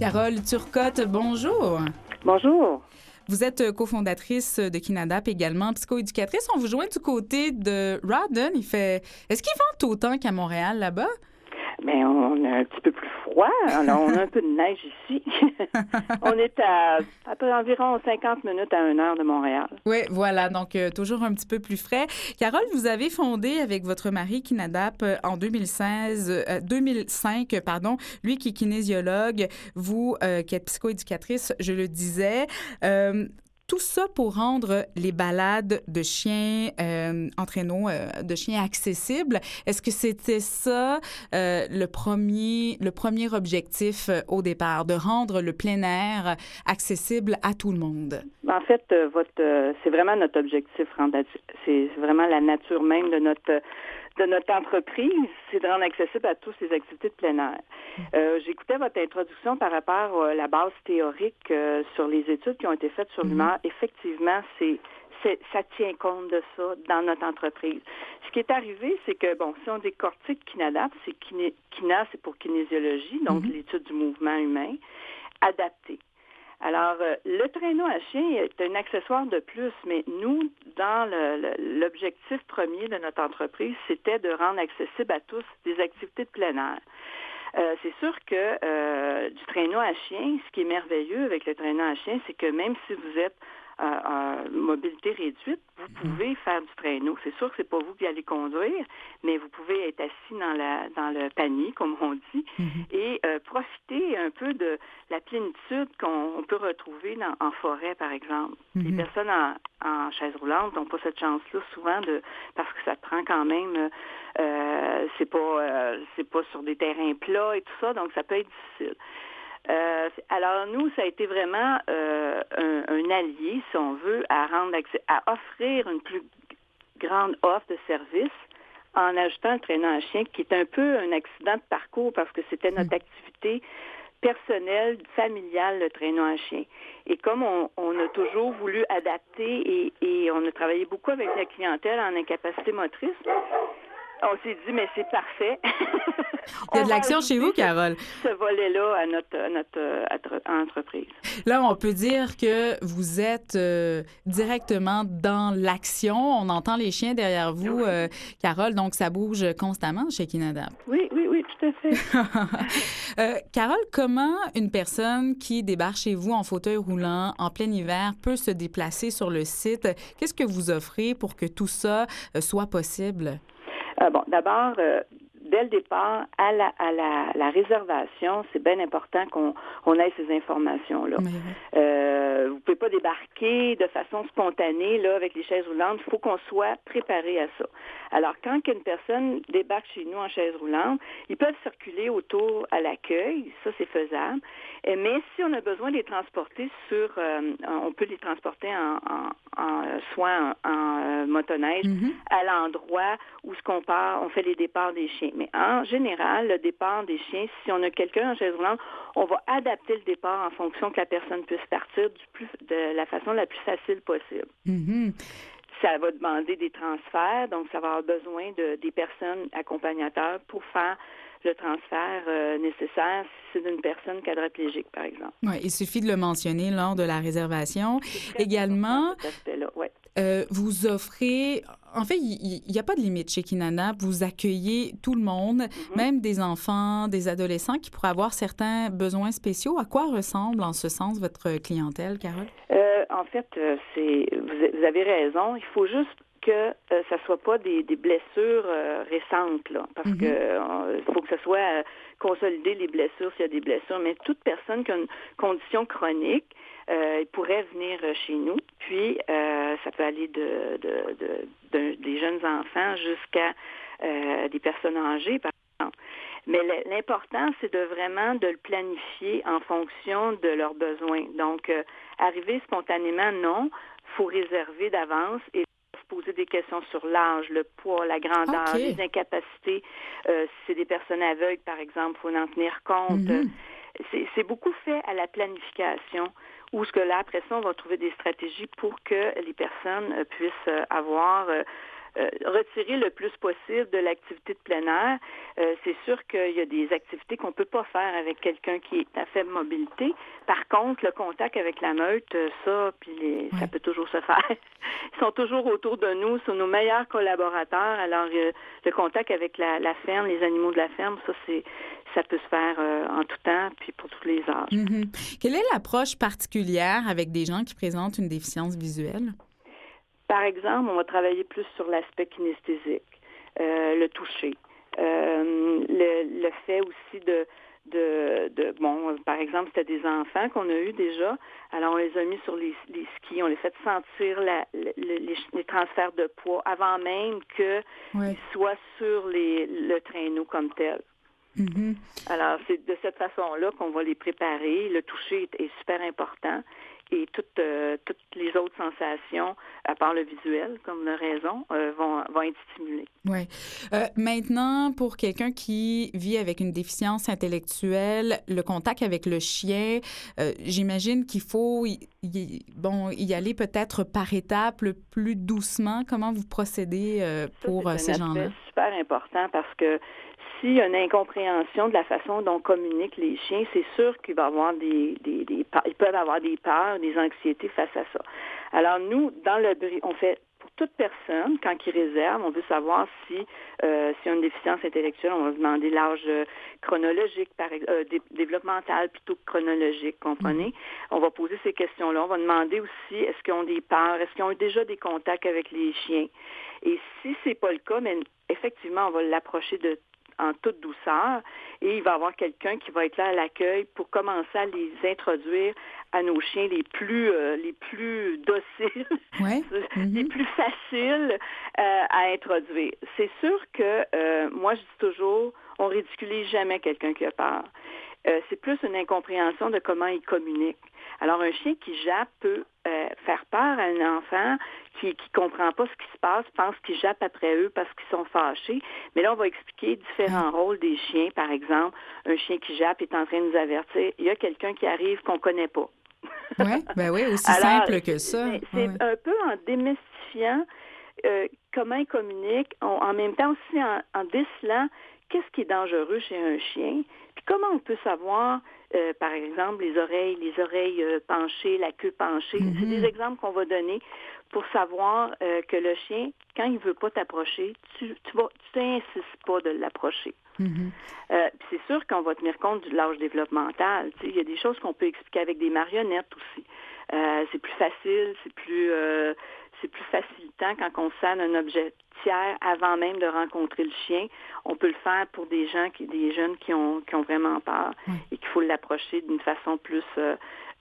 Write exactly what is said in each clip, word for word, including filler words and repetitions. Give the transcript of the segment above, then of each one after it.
Carole Turcotte, bonjour. Bonjour. Vous êtes cofondatrice de Kinadap, également psychoéducatrice. On vous joint du côté de Rawdon. Il fait... Est-ce qu'il vente autant qu'à Montréal, là-bas? Bien, on a un petit peu plus froid. Alors, on a un peu de neige ici. On est à, à peu environ cinquante minutes à une heure de Montréal. Oui, voilà. Donc, euh, toujours un petit peu plus frais. Carole, vous avez fondé avec votre mari Kinadap euh, en deux mille seize, euh, deux mille cinq, pardon, lui qui est kinésiologue, vous euh, qui êtes psychoéducatrice, je le disais. Euh, Tout ça pour rendre les balades de chiens euh, en traîneau, euh, de chiens accessibles. Est-ce que c'était ça euh, le premier, le premier objectif euh, au départ, de rendre le plein air accessible à tout le monde? En fait, euh, votre, euh, c'est vraiment notre objectif. C'est vraiment la nature même de notre de notre entreprise, c'est de rendre accessible à tous les activités de plein air. Euh, j'écoutais votre introduction par rapport à la base théorique euh, sur les études qui ont été faites sur l'humeur. Mm-hmm. Effectivement, c'est, c'est ça tient compte de ça dans notre entreprise. Ce qui est arrivé, c'est que, bon, si on décortique Kinadap, c'est kiné, Kina, c'est pour kinésiologie, donc mm-hmm. l'étude du mouvement humain, adapté. Alors, euh, le traîneau à chien est un accessoire de plus, mais nous, dans le, le, l'objectif premier de notre entreprise, c'était de rendre accessible à tous des activités de plein air. Euh, c'est sûr que euh, du traîneau à chien, ce qui est merveilleux avec le traîneau à chien, c'est que même si vous êtes euh, en mobilité réduite, vous pouvez faire du traîneau. C'est sûr que c'est pas vous qui allez conduire, mais vous pouvez être assis dans la dans le panier, comme on dit, mm-hmm. et euh, profiter un peu de la plénitude qu'on peut retrouver dans, en forêt, par exemple. Mm-hmm. Les personnes en, en chaise roulante n'ont pas cette chance-là souvent de parce que ça prend quand même euh, c'est pas euh, c'est pas sur des terrains plats et tout ça, donc ça peut être difficile. Euh, alors nous, ça a été vraiment euh, un, un allié, si on veut, à rendre accès, à offrir une plus grande offre de services en ajoutant le traîneau à chien, qui est un peu un accident de parcours parce que c'était notre activité personnelle, familiale, le traîneau à chien. Et comme on, on a toujours voulu adapter et, et on a travaillé beaucoup avec la clientèle en incapacité motrice, on s'est dit, mais c'est parfait. Il y a de l'action chez vous, Carole. Ce, ce volet-là à notre, à notre à entreprise. Là, on peut dire que vous êtes euh, directement dans l'action. On entend les chiens derrière vous, oui. euh, Carole, donc ça bouge constamment chez Kinadap. Oui, oui, oui, tout à fait. euh, Carole, comment une personne qui débarque chez vous en fauteuil roulant en plein hiver peut se déplacer sur le site? Qu'est-ce que vous offrez pour que tout ça euh, soit possible? Euh, bon, d'abord, euh, dès le départ, à la, à la, la réservation, c'est bien important qu'on on ait ces informations-là. Oui. Euh, vous ne pouvez pas débarquer de façon spontanée là avec les chaises roulantes. Il faut qu'on soit préparé à ça. Alors, quand une personne débarque chez nous en chaise roulante, ils peuvent circuler autour à l'accueil. Ça, c'est faisable. Mais si on a besoin de les transporter sur... Euh, on peut les transporter en, en, en soit en, en euh, motoneige mm-hmm. à l'endroit où ce qu'on part, on fait les départs des chiens. Mais en général, le départ des chiens, si on a quelqu'un en chaise roulante, on va adapter le départ en fonction que la personne puisse partir du plus, de la façon la plus facile possible. Mm-hmm. Ça va demander des transferts, donc ça va avoir besoin de des personnes accompagnateurs pour faire le transfert euh, nécessaire si c'est d'une personne quadraplégique, par exemple. Oui, il suffit de le mentionner lors de la réservation. Également, ouais. euh, vous offrez... En fait, il n'y a pas de limite chez Kinadap. Vous accueillez tout le monde, mm-hmm. même des enfants, des adolescents qui pourraient avoir certains besoins spéciaux. À quoi ressemble en ce sens votre clientèle, Carole? Euh, en fait, euh, c'est vous, vous avez raison. Il faut juste que euh, ça soit pas des, des blessures euh, récentes, là, parce mm-hmm. que euh, il faut que ça soit euh, consolidé les blessures s'il y a des blessures. Mais toute personne qui a une condition chronique, euh, pourrait venir chez nous. Puis euh, ça peut aller de, de, de, de des jeunes enfants jusqu'à euh, des personnes âgées, par exemple. Mais l'important, c'est de vraiment de le planifier en fonction de leurs besoins. Donc, euh, arriver spontanément, non. Il faut réserver d'avance et poser des questions sur l'âge, le poids, la grandeur, okay. les incapacités. Euh, si c'est des personnes aveugles, par exemple, il faut en tenir compte. Mm-hmm. C'est, c'est beaucoup fait à la planification, où ce que là, après ça, on va trouver des stratégies pour que les personnes puissent avoir... Euh, euh, retirer le plus possible de l'activité de plein air. Euh, c'est sûr qu'il y a des activités qu'on peut pas faire avec quelqu'un qui est à faible mobilité. Par contre, le contact avec la meute, euh, ça, puis les, Oui. ça peut toujours se faire. Ils sont toujours autour de nous, sont nos meilleurs collaborateurs. Alors, euh, le contact avec la, la ferme, les animaux de la ferme, ça, c'est ça peut se faire euh, en tout temps, puis pour tous les âges. Mm-hmm. Quelle est l'approche particulière avec des gens qui présentent une déficience visuelle? Par exemple, on va travailler plus sur l'aspect kinesthésique, euh, le toucher, euh, le, le fait aussi de, de, de, bon, par exemple, c'était des enfants qu'on a eu déjà, alors on les a mis sur les, les skis, on les fait sentir la, le, les, les transferts de poids avant même qu'ils oui. soient sur les, le traîneau comme tel. Mm-hmm. Alors, c'est de cette façon-là qu'on va les préparer. Le toucher est, est super important. Et toutes, euh, toutes les autres sensations, à part le visuel, comme la raison, euh, vont, vont être stimulées. Oui. Euh, maintenant, pour quelqu'un qui vit avec une déficience intellectuelle, le contact avec le chien, euh, j'imagine qu'il faut y, y, bon, y aller peut-être par étapes, le plus doucement. Comment vous procédez euh, pour Ça, c'est ces un gens-là? aspect super important parce que s'il y a une incompréhension de la façon dont communiquent les chiens, c'est sûr qu'il va avoir des, des, des, ils peuvent avoir des peurs, des anxiétés face à ça. Alors nous, dans le on fait pour toute personne, quand ils réservent, on veut savoir si euh, s'il y a une déficience intellectuelle, on va demander l'âge euh, chronologique, par euh, dé- développemental plutôt que chronologique, comprenez? Mm-hmm. On va poser ces questions-là. On va demander aussi est-ce qu'ils ont des peurs, est-ce qu'ils ont eu déjà des contacts avec les chiens. Et si c'est pas le cas, mais effectivement, on va l'approcher de en toute douceur, et il va y avoir quelqu'un qui va être là à l'accueil pour commencer à les introduire à nos chiens les plus euh, les plus dociles, ouais. mm-hmm. les plus faciles euh, à introduire. C'est sûr que euh, moi je dis toujours, on ridiculise jamais quelqu'un qui a peur. Euh, c'est plus une incompréhension de comment il communique. Alors, un chien qui jappe peut euh, faire peur à un enfant qui ne comprend pas ce qui se passe, pense qu'il jappe après eux parce qu'ils sont fâchés. Mais là, on va expliquer différents mmh. rôles des chiens. Par exemple, un chien qui jappe est en train de nous avertir. Il y a quelqu'un qui arrive qu'on ne connaît pas. Oui, ben oui, aussi Alors, simple que ça. C'est, c'est oui. un peu en démystifiant euh, comment il communique, on, en même temps aussi en, en décelant qu'est-ce qui est dangereux chez un chien, puis comment on peut savoir, euh, par exemple, les oreilles, les oreilles euh, penchées, la queue penchée. Mm-hmm. C'est des exemples qu'on va donner pour savoir euh, que le chien, quand il ne veut pas t'approcher, tu tu vas, tu t'insistes pas de l'approcher. Mm-hmm. Euh, puis c'est sûr qu'on va tenir compte de l'âge développemental. Il y a des choses qu'on peut expliquer avec des marionnettes aussi. Euh, c'est plus facile, c'est plus euh, c'est plus facilitant quand on scelle un objet tiers avant même de rencontrer le chien. On peut le faire pour des gens, qui, des jeunes qui ont qui ont vraiment peur oui. et qu'il faut l'approcher d'une façon plus euh,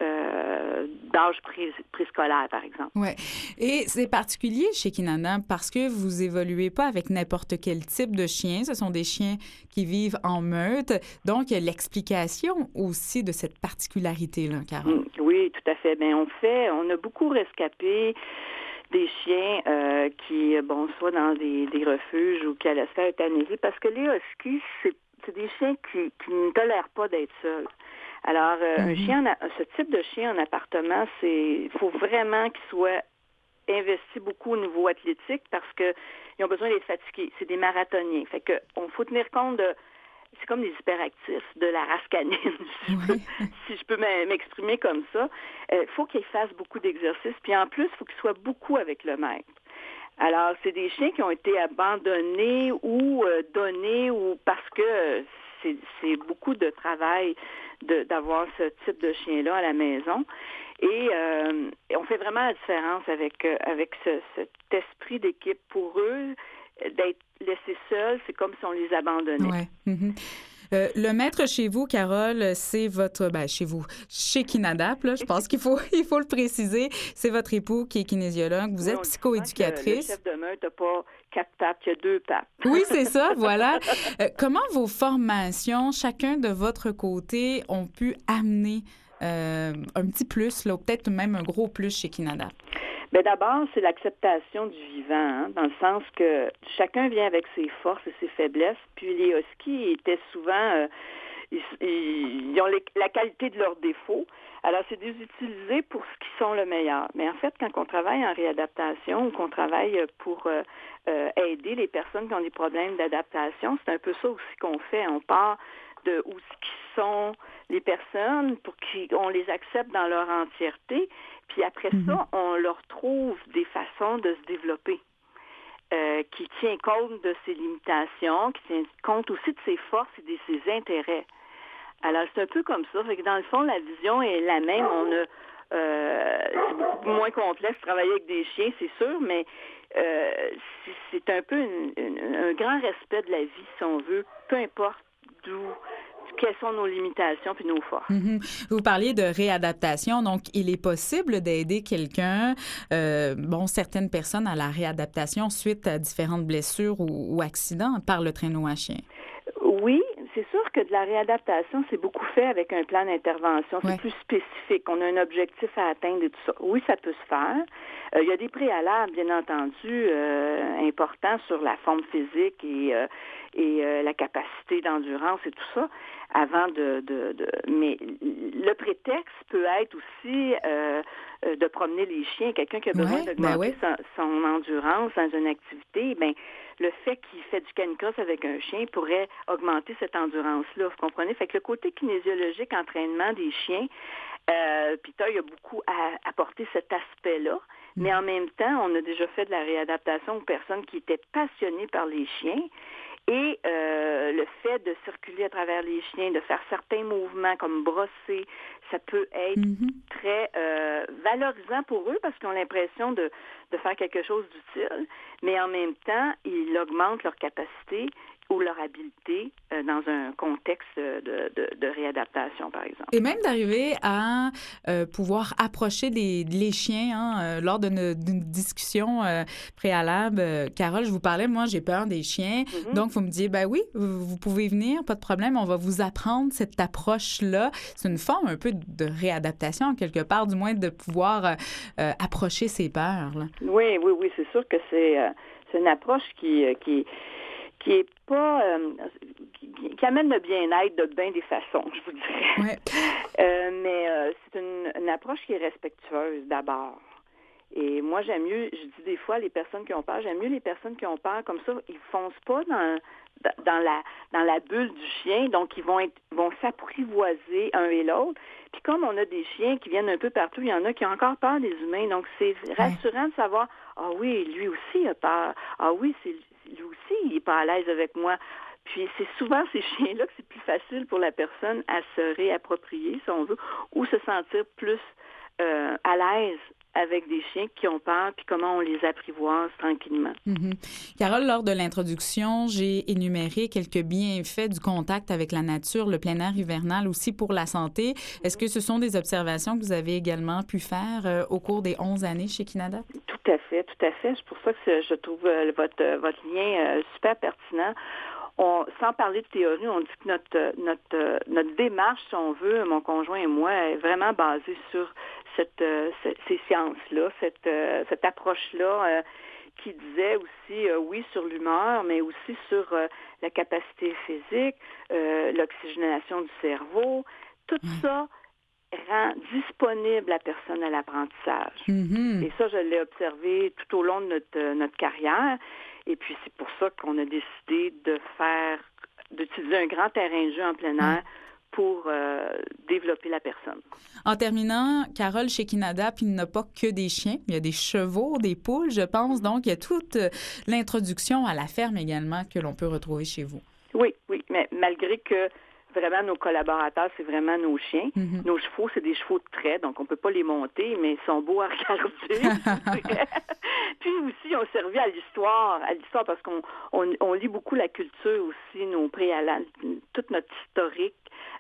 euh, d'âge pré- préscolaire, par exemple. Oui. Et c'est particulier chez Kinana parce que vous évoluez pas avec n'importe quel type de chien. Ce sont des chiens qui vivent en meute. Donc, il y a l'explication aussi de cette particularité-là, Carole. Oui, tout à fait. Bien, on fait, on a beaucoup rescapé des chiens euh, qui, bon, soit dans des, des refuges ou qui allaient se faire euthanasier, parce que les huskies, c'est, c'est des chiens qui, qui ne tolèrent pas d'être seuls. Alors, euh, mm-hmm. un chien, ce type de chien en appartement, c'est, il faut vraiment qu'il soit investi beaucoup au niveau athlétique parce que ils ont besoin d'être fatigués. C'est des marathoniens. Fait que on faut tenir compte de, c'est comme des hyperactifs de la race canine, si, oui. je, peux, si je peux m'exprimer comme ça. Il euh, faut qu'ils fassent beaucoup d'exercices. Puis en plus, il faut qu'ils soient beaucoup avec le maître. Alors, c'est des chiens qui ont été abandonnés ou euh, donnés ou parce que euh, c'est, c'est beaucoup de travail de, d'avoir ce type de chien-là à la maison. Et euh, on fait vraiment la différence avec, euh, avec ce, cet esprit d'équipe. Pour eux, d'être laissés seuls, c'est comme si on les abandonnait. Ouais. Mm-hmm. Euh, le maître chez vous, Carole, c'est votre... Ben, chez vous, chez Kinadap, là, je pense qu'il faut, il faut le préciser. C'est votre époux qui est kinésiologue. Vous oui, êtes psychoéducatrice. Le, le chef de meute n'a pas quatre pattes, il y a deux pattes. Oui, c'est ça, voilà. Euh, comment vos formations, chacun de votre côté, ont pu amener euh, un petit plus, là, ou peut-être même un gros plus chez Kinadap? Bien, d'abord, c'est l'acceptation du vivant, hein, dans le sens que chacun vient avec ses forces et ses faiblesses. Puis les huskies étaient souvent, euh, ils, ils ont les, la qualité de leurs défauts. Alors, c'est de les utiliser pour ce qui sont le meilleur. Mais en fait, quand on travaille en réadaptation ou qu'on travaille pour euh, euh, aider les personnes qui ont des problèmes d'adaptation, c'est un peu ça aussi qu'on fait. On part de où sont les personnes pour qu'on les accepte dans leur entièreté. Puis après mm-hmm. ça, on leur trouve des façons de se développer. Euh, qui tient compte de ses limitations, qui tient compte aussi de ses forces et de ses intérêts. Alors, c'est un peu comme ça. Fait que dans le fond, la vision est la même. On a, euh, c'est beaucoup moins complexe de travailler avec des chiens, c'est sûr, mais euh, c'est, c'est un peu une, une, un grand respect de la vie, si on veut, peu importe d'où, quelles sont nos limitations puis nos forces. Mm-hmm. Vous parliez de réadaptation, donc il est possible d'aider quelqu'un, euh, bon, certaines personnes à la réadaptation suite à différentes blessures ou, ou accidents par le traîneau à chien. Oui, c'est sûr que de la réadaptation, c'est beaucoup fait avec un plan d'intervention. C'est ouais. plus spécifique. On a un objectif à atteindre et tout ça. Oui, ça peut se faire. Euh, il y a des préalables, bien entendu, euh, importants sur la forme physique et, euh, et euh, la capacité d'endurance et tout ça. Avant de, de, de... Mais le prétexte peut être aussi euh, de promener les chiens. Quelqu'un qui a besoin ouais, d'augmenter ben ouais. son, son endurance dans une activité, bien, le fait qu'il fait du canicross avec un chien pourrait augmenter cette endurance-là, vous comprenez? Fait que le côté kinésiologique, entraînement des chiens, euh, puis il y a beaucoup à apporter cet aspect-là, mmh. mais en même temps, on a déjà fait de la réadaptation aux personnes qui étaient passionnées par les chiens. Et euh, le fait de circuler à travers les chiens, de faire certains mouvements comme brosser, ça peut être mm-hmm. très euh, valorisant pour eux parce qu'ils ont l'impression de, de faire quelque chose d'utile, mais en même temps, ils augmentent leur capacité ou leur habileté euh, dans un contexte de, de, de réadaptation, par exemple. Et même d'arriver à euh, pouvoir approcher les, les chiens, hein, euh, lors d'une, d'une discussion euh, préalable. Euh, Carole, je vous parlais, moi, j'ai peur des chiens. Mm-hmm. Donc, vous me disiez, ben oui, vous, vous pouvez venir, pas de problème, on va vous apprendre cette approche-là. C'est une forme un peu de réadaptation, quelque part, du moins de pouvoir euh, euh, approcher ses peurs. Là. Oui, oui, oui, c'est sûr que c'est, euh, c'est une approche qui... Euh, qui qui est pas euh, qui, qui amène le bien-être de bien des façons, je vous dirais. Ouais. Euh, mais euh, c'est une, une approche qui est respectueuse d'abord. Et moi, j'aime mieux, je dis des fois, les personnes qui ont peur, j'aime mieux les personnes qui ont peur, comme ça, ils foncent pas dans dans la dans la bulle du chien, donc ils vont être vont s'apprivoiser un et l'autre. Puis comme on a des chiens qui viennent un peu partout, il y en a qui ont encore peur des humains, donc c'est rassurant ouais. de savoir, ah oui, lui aussi a peur, ah oui, c'est lui aussi, il n'est pas à l'aise avec moi. Puis c'est souvent ces chiens-là que c'est plus facile pour la personne à se réapproprier, si on veut, ou se sentir plus euh, à l'aise avec des chiens qui ont peur, puis comment on les apprivoise tranquillement. Mm-hmm. Carole, lors de l'introduction, j'ai énuméré quelques bienfaits du contact avec la nature, le plein air hivernal aussi pour la santé. Est-ce que ce sont des observations que vous avez également pu faire euh, au cours des onze années chez Kinadapt? Tout à fait, tout à fait. C'est pour ça que je trouve euh, votre, euh, votre lien euh, super pertinent. On, sans parler de théorie, on dit que notre, notre, notre démarche, si on veut, mon conjoint et moi, est vraiment basée sur cette, euh, ces sciences-là, cette, euh, cette approche-là euh, qui disait aussi, euh, oui, sur l'humeur, mais aussi sur euh, la capacité physique, euh, l'oxygénation du cerveau. Tout mmh. ça rend disponible la personne à l'apprentissage. Mmh. Et ça, je l'ai observé tout au long de notre, notre carrière. Et puis, c'est pour ça qu'on a décidé de faire, d'utiliser un grand terrain de jeu en plein air pour euh, développer la personne. En terminant, Carole, chez Kinadapt, il n'y a pas que des chiens. Il y a des chevaux, des poules, je pense. Donc, il y a toute l'introduction à la ferme également que l'on peut retrouver chez vous. Oui, oui, mais malgré que vraiment, nos collaborateurs, c'est vraiment nos chiens. Mm-hmm. Nos chevaux, c'est des chevaux de trait, donc on ne peut pas les monter, mais ils sont beaux à regarder. Puis aussi, on servi à l'histoire, à l'histoire parce qu'on on, on lit beaucoup la culture aussi, nos préalables, toute notre historique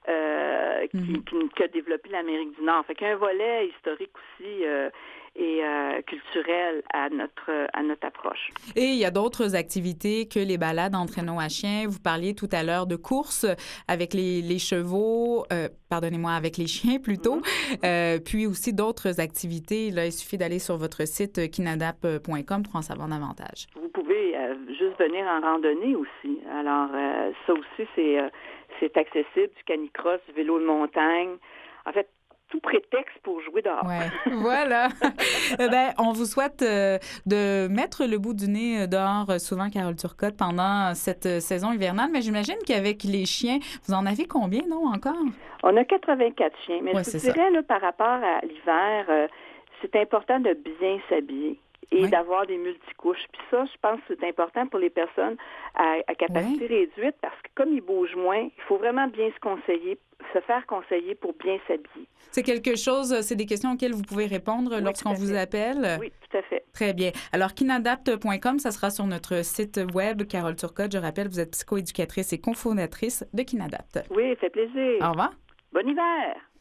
euh, mm-hmm. qui, qui, qui a développé l'Amérique du Nord. Fait qu'il y a un volet historique aussi euh, et euh, culturel à notre à notre approche. Et il y a d'autres activités que les balades en traîneau à chien. Vous parliez tout à l'heure de courses avec les, les chevaux, euh, pardonnez-moi, avec les chiens plutôt, mm-hmm. euh, puis aussi d'autres activités. Là, il suffit d'aller sur votre site kinadapt point com pour en savoir davantage. Vous pouvez euh, juste venir en randonnée aussi. Alors, euh, ça aussi, c'est... Euh, c'est accessible, du canicross, du vélo de montagne. En fait, tout prétexte pour jouer dehors. Ouais, voilà. ben, on vous souhaite euh, de mettre le bout du nez dehors, euh, souvent, Carole Turcotte, pendant cette euh, saison hivernale. Mais j'imagine qu'avec les chiens, vous en avez combien, non, encore? On a quatre-vingt-quatre chiens. Mais ouais, je vous dirais, là, par rapport à l'hiver, euh, c'est important de bien s'habiller et oui. d'avoir des multicouches. Puis ça, je pense que c'est important pour les personnes à, à capacité oui. réduite parce que comme ils bougent moins, il faut vraiment bien se conseiller, se faire conseiller pour bien s'habiller. C'est quelque chose, c'est des questions auxquelles vous pouvez répondre oui, lorsqu'on vous appelle? Oui, tout à fait. Très bien. Alors, kinadapt point com, ça sera sur notre site web. Carole Turcotte, je rappelle, vous êtes psychoéducatrice et cofondatrice de Kinadapt. Oui, ça fait plaisir. Au revoir. Bon hiver.